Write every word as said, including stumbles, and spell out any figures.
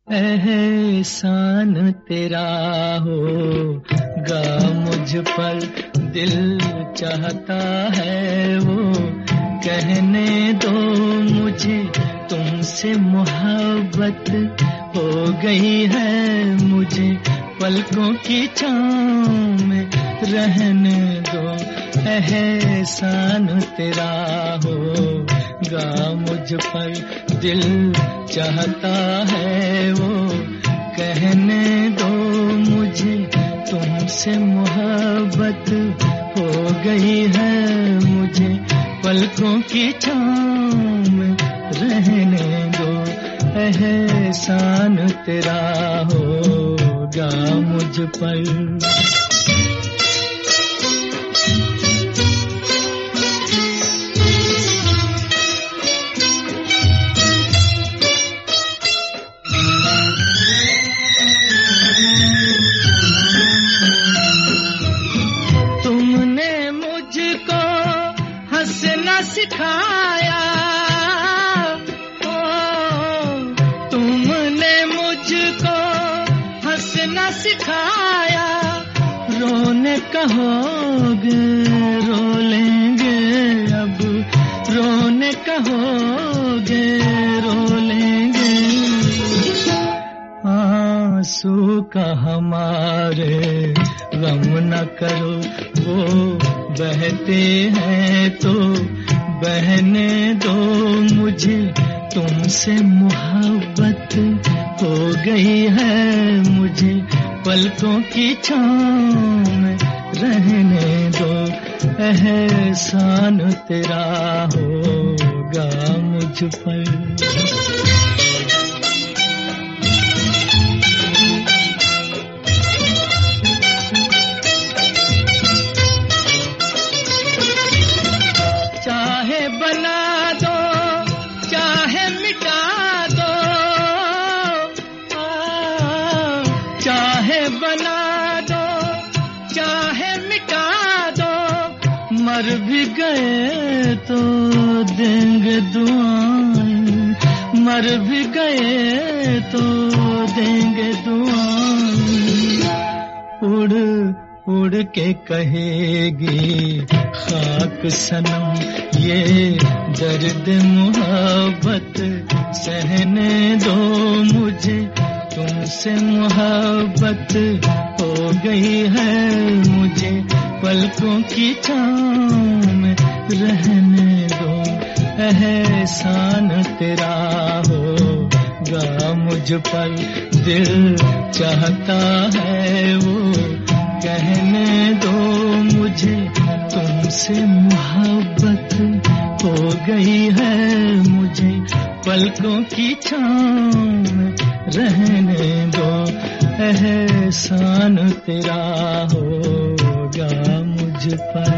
एहसान तेरा होगा मुझ पर, दिल चाहता है वो कहने दो मुझे, तुमसे मोहब्बत हो गई है मुझे, पलकों की छाँव में रहने दो। एहसान तेरा होगा मुझ पर, दिल चाहता है वो कहने दो मुझे, तुमसे मोहब्बत हो गई है मुझे, पलकों की छाँव में रहने दो। एहसान तेरा होगा मुझ पर। सिखाया ओ, तुमने मुझको हंसना सिखाया, रोने कहोगे रो लेंगे अब, रोने कहोगे रो लेंगे, आंसू का हमारे गम न करो, वो बहते हैं तो बहने दो मुझे, तुमसे मोहब्बत हो गई है मुझे, पलकों की छाँव में रहने दो। एहसान तेरा होगा मुझ पर। बना दो चाहे मिटा दो, आ, चाहे बना दो चाहे मिटा दो, मर भी गए तो देंगे दुआएं, मर भी गए तो देंगे दुआएं, उड़ उड़ के कहेगी खाक सनम ये दर्द मोहब्बत सहने दो मुझे, तुमसे मोहब्बत हो गई है मुझे, पलकों की छाँव में रहने दो। एहसान तेरा होगा मुझ पर, दिल चाहता है वो कहने दो मुझे, तुमसे मोहब्बत हो गई है मुझे, पलकों की छाँव में रहने दो। एहसान तेरा होगा मुझ पर।